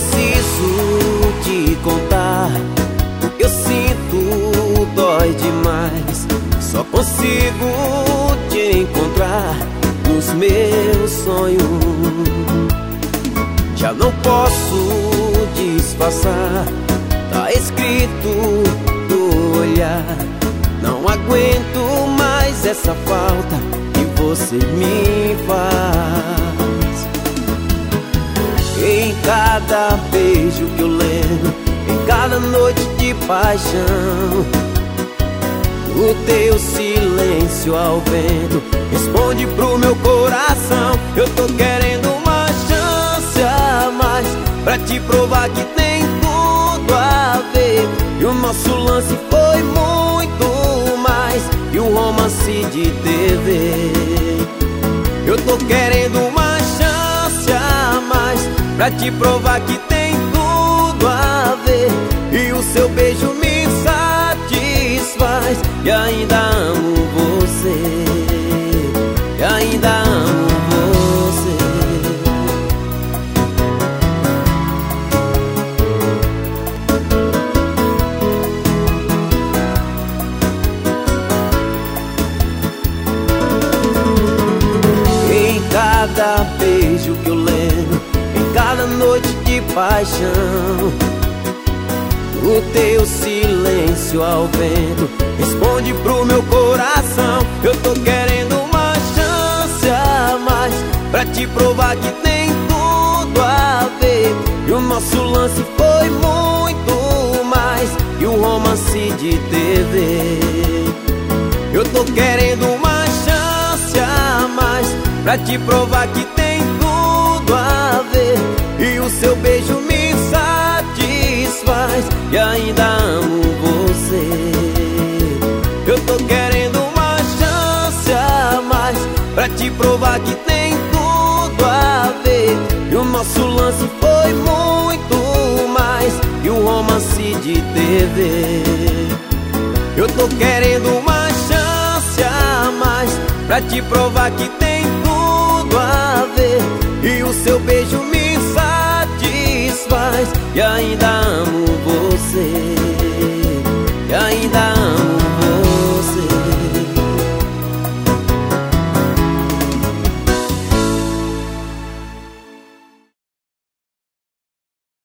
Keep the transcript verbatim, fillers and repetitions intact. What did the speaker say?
preciso te contar. O que eu sinto dói demais. Só consigo te encontrar nos meus sonhos. Já não posso disfarçar, tá escrito no olhar. Não aguento mais essa falta que você me faz. Em cada beijo que eu lembro, em cada noite de paixão, o teu silêncio ao vento responde pro meu coração. Eu tô querendo uma chance a mais pra te provar que tem tudo a ver. E o nosso lance foi muito mais que um romance de T V. Eu tô querendo uma chance a mais pra te provar que tem tudo a ver. E o seu beijo me satisfaz. E ainda amo você, e ainda amo você. Em cada beijo que eu lembro, em cada noite de paixão, o teu silêncio ao vento responde pro meu coração. Eu tô querendo uma chance a mais pra te provar que tem tudo a ver. E o nosso lance foi muito mais que um romance de T V. Eu tô querendo uma chance a mais pra te provar que tem tudo a ver. E o seu beijo me satisfaz. E ainda amo você. Eu tô querendo uma chance a mais pra te provar que tem tudo a ver. E o nosso lance foi muito mais que um romance de T V. Eu tô querendo uma chance a mais pra te provar que tem tudo a ver. E o seu beijo me satisfaz. E ainda amo você.